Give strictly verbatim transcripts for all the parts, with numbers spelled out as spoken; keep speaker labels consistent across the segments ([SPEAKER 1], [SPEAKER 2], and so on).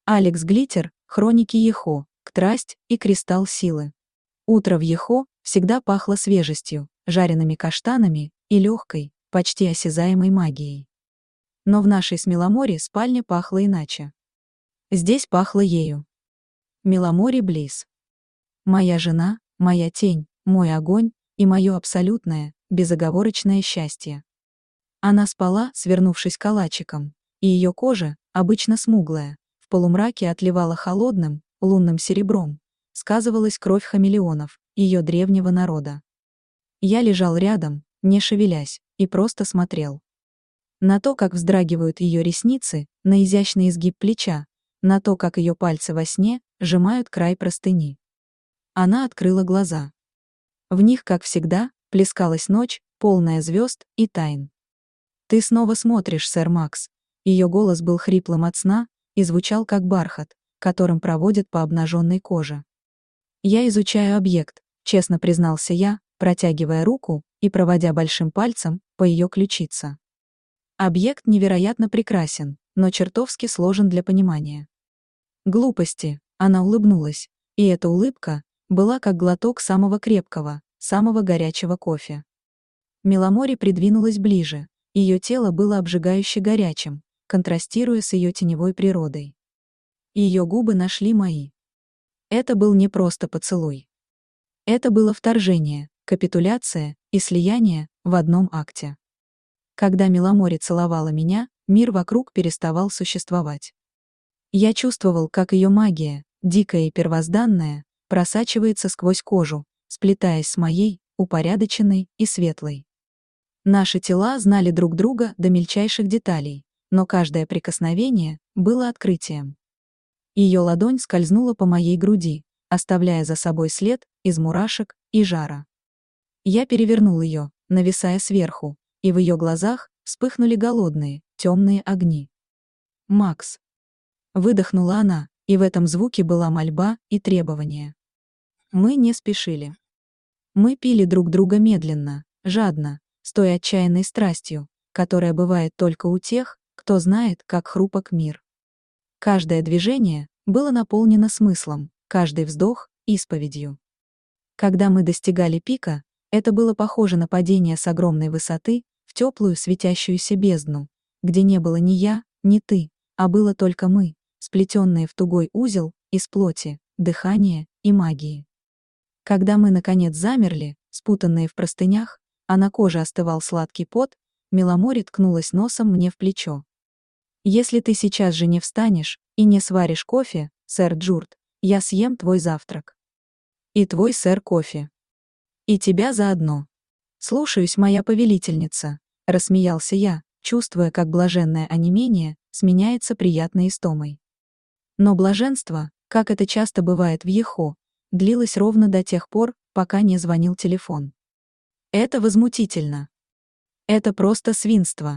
[SPEAKER 1] Алекс Глиттер, хроники Йехо, Ктрасть и кристалл силы. Утро в Йехо всегда пахло свежестью, жареными каштанами и легкой, почти осязаемой магией. Но в нашей с Миломори спальне пахло иначе. Здесь пахло ею. Миломори Близ. Моя жена, моя тень, мой огонь и мое абсолютное, безоговорочное счастье. Она спала, свернувшись калачиком, и ее кожа, обычно смуглая, в полумраке отливала холодным, лунным серебром, сказывалась кровь хамелеонов, ее древнего народа. Я лежал рядом, не шевелясь, и просто смотрел. На то, как вздрагивают ее ресницы, на изящный изгиб плеча, на то, как ее пальцы во сне сжимают край простыни. Она открыла глаза. В них, как всегда, плескалась ночь, полная звезд и тайн. «Ты снова смотришь, сэр Макс». Ее голос был хриплым от сна и звучал как бархат, которым проводят по обнаженной коже. «Я изучаю объект», — честно признался я, протягивая руку и проводя большим пальцем по ее ключице. Объект невероятно прекрасен, но чертовски сложен для понимания. Глупости, она улыбнулась, и эта улыбка была как глоток самого крепкого, самого горячего кофе. Миломори придвинулась ближе, ее тело было обжигающе горячим, контрастируя с ее теневой природой. Ее губы нашли мои. Это был не просто поцелуй. Это было вторжение, капитуляция и слияние в одном акте. Когда Миломори целовала меня, мир вокруг переставал существовать. Я чувствовал, как ее магия, дикая и первозданная, просачивается сквозь кожу, сплетаясь с моей, упорядоченной и светлой. Наши тела знали друг друга до мельчайших деталей, но каждое прикосновение было открытием. Ее ладонь скользнула по моей груди, оставляя за собой след из мурашек и жара. Я перевернул ее, нависая сверху, и в ее глазах вспыхнули голодные, темные огни. «Макс!» Выдохнула она, и в этом звуке была мольба и требование. Мы не спешили. Мы пили друг друга медленно, жадно, с той отчаянной страстью, которая бывает только у тех, кто знает, как хрупок мир. Каждое движение было наполнено смыслом, каждый вздох — исповедью. Когда мы достигали пика, это было похоже на падение с огромной высоты в теплую светящуюся бездну, где не было ни я, ни ты, а было только мы, сплетенные в тугой узел из плоти, дыхания и магии. Когда мы, наконец, замерли, спутанные в простынях, а на коже остывал сладкий пот, Миломори ткнулась носом мне в плечо. «Если ты сейчас же не встанешь и не сваришь кофе, сэр Джурт, я съем твой завтрак. И твой сэр кофе. И тебя заодно. Слушаюсь, моя повелительница», — рассмеялся я, чувствуя, как блаженное онемение сменяется приятной истомой. Но блаженство, как это часто бывает в Йехо, длилось ровно до тех пор, пока не звонил телефон. Это возмутительно. Это просто свинство.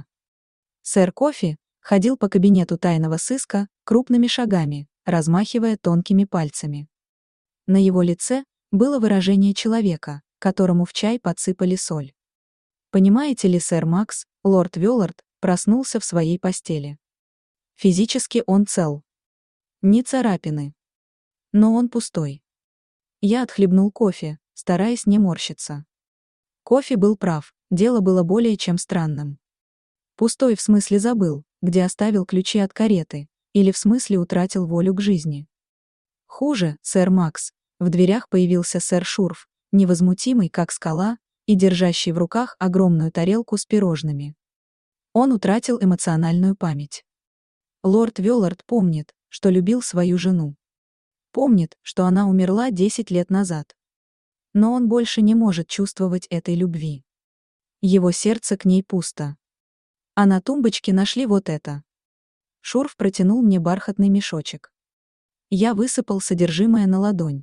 [SPEAKER 1] Сэр Кофи ходил по кабинету тайного сыска крупными шагами, размахивая тонкими пальцами. На его лице было выражение человека, которому в чай подсыпали соль. Понимаете ли, сэр Макс, лорд Вёлард проснулся в своей постели. Физически он цел. Ни царапины. Но он пустой. Я отхлебнул кофе, стараясь не морщиться. Кофе был прав, дело было более чем странным. Пустой в смысле забыл, где оставил ключи от кареты, или в смысле утратил волю к жизни. Хуже, сэр Макс, в дверях появился сэр Шурф, невозмутимый как скала, и держащий в руках огромную тарелку с пирожными. Он утратил эмоциональную память. Лорд Вёлард помнит, что любил свою жену. Помнит, что она умерла десять лет назад. Но он больше не может чувствовать этой любви. Его сердце к ней пусто. А на тумбочке нашли вот это. Шурф протянул мне бархатный мешочек. Я высыпал содержимое на ладонь.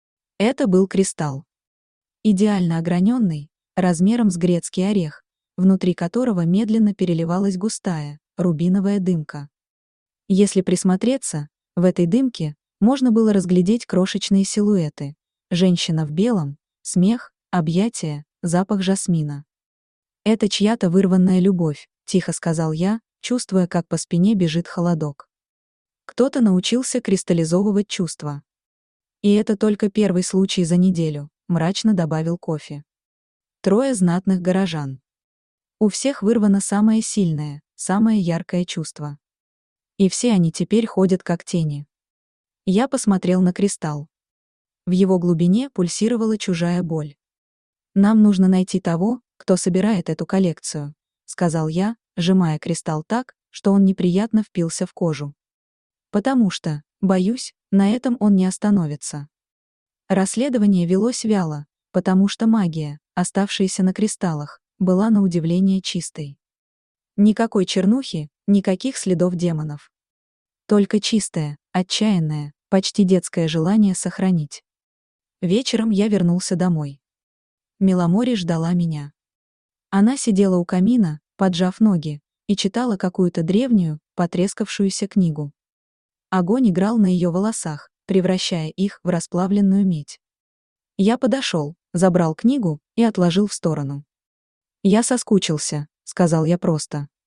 [SPEAKER 1] Это был кристалл. Идеально ограненный, размером с грецкий орех, внутри которого медленно переливалась густая, рубиновая дымка. Если присмотреться, в этой дымке можно было разглядеть крошечные силуэты. Женщина в белом, смех, объятия, запах жасмина. «Это чья-то вырванная любовь», — тихо сказал я, чувствуя, как по спине бежит холодок. Кто-то научился кристаллизовывать чувства. И это только первый случай за неделю, мрачно добавил кофе. Трое знатных горожан. У всех вырвано самое сильное, самое яркое чувство. И все они теперь ходят как тени. Я посмотрел на кристалл. В его глубине пульсировала чужая боль. «Нам нужно найти того, кто собирает эту коллекцию», — сказал я, сжимая кристалл так, что он неприятно впился в кожу. «Потому что, боюсь, на этом он не остановится». Расследование велось вяло, потому что магия, оставшаяся на кристаллах, была на удивление чистой. Никакой чернухи, никаких следов демонов. Только чистое, отчаянное, почти детское желание сохранить. Вечером я вернулся домой. Миломори ждала меня. Она сидела у камина, поджав ноги, и читала какую-то древнюю, потрескавшуюся книгу. Огонь играл на ее волосах, превращая их в расплавленную медь. Я подошел, забрал книгу и отложил в сторону. «Я соскучился», — сказал я просто.